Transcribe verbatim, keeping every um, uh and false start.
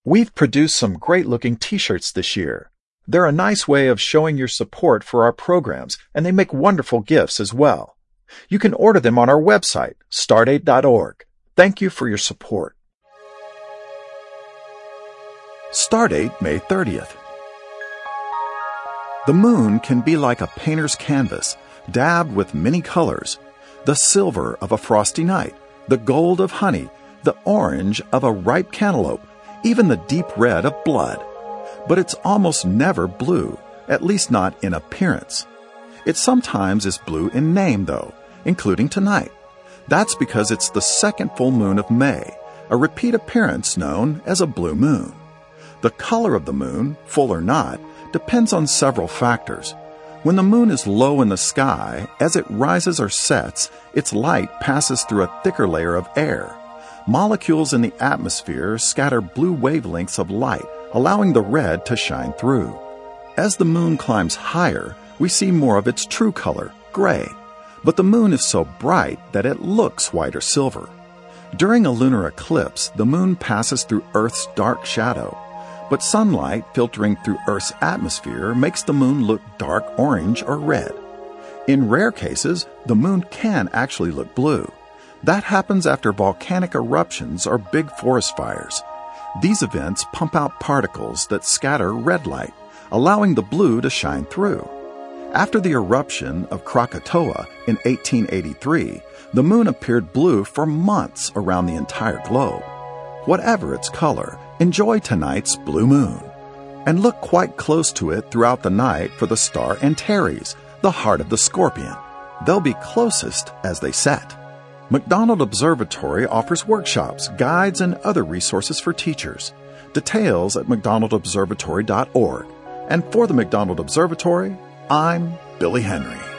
We've produced some great-looking t-shirts this year. They're a nice way of showing your support for our programs, and they make wonderful gifts as well. You can order them on our website, stardate dot org. Thank you for your support. Stardate, May thirtieth. The moon can be like a painter's canvas, dabbed with many colors. The silver of a frosty night, the gold of honey, the orange of a ripe cantaloupe, even the deep red of blood. But it's almost never blue, at least not in appearance. It sometimes is blue in name, though, including tonight. That's because it's the second full moon of May, a repeat appearance known as a blue moon. The color of the moon, full or not, depends on several factors. When the moon is low in the sky, as it rises or sets, its light passes through a thicker layer of air. Molecules in the atmosphere scatter blue wavelengths of light, allowing the red to shine through. As the moon climbs higher, we see more of its true color, gray. But the moon is so bright that it looks white or silver. During a lunar eclipse, the moon passes through Earth's dark shadow. But sunlight filtering through Earth's atmosphere makes the moon look dark orange or red. In rare cases, the moon can actually look blue. That happens after volcanic eruptions or big forest fires. These events pump out particles that scatter red light, allowing the blue to shine through. After the eruption of Krakatoa in eighteen eighty-three, the moon appeared blue for months around the entire globe. Whatever its color, enjoy tonight's blue moon. And look quite close to it throughout the night for the star Antares, the heart of the scorpion. They'll be closest as they set. McDonald Observatory offers workshops, guides, and other resources for teachers. Details at mcdonald observatory dot org. And for the McDonald Observatory, I'm Billy Henry.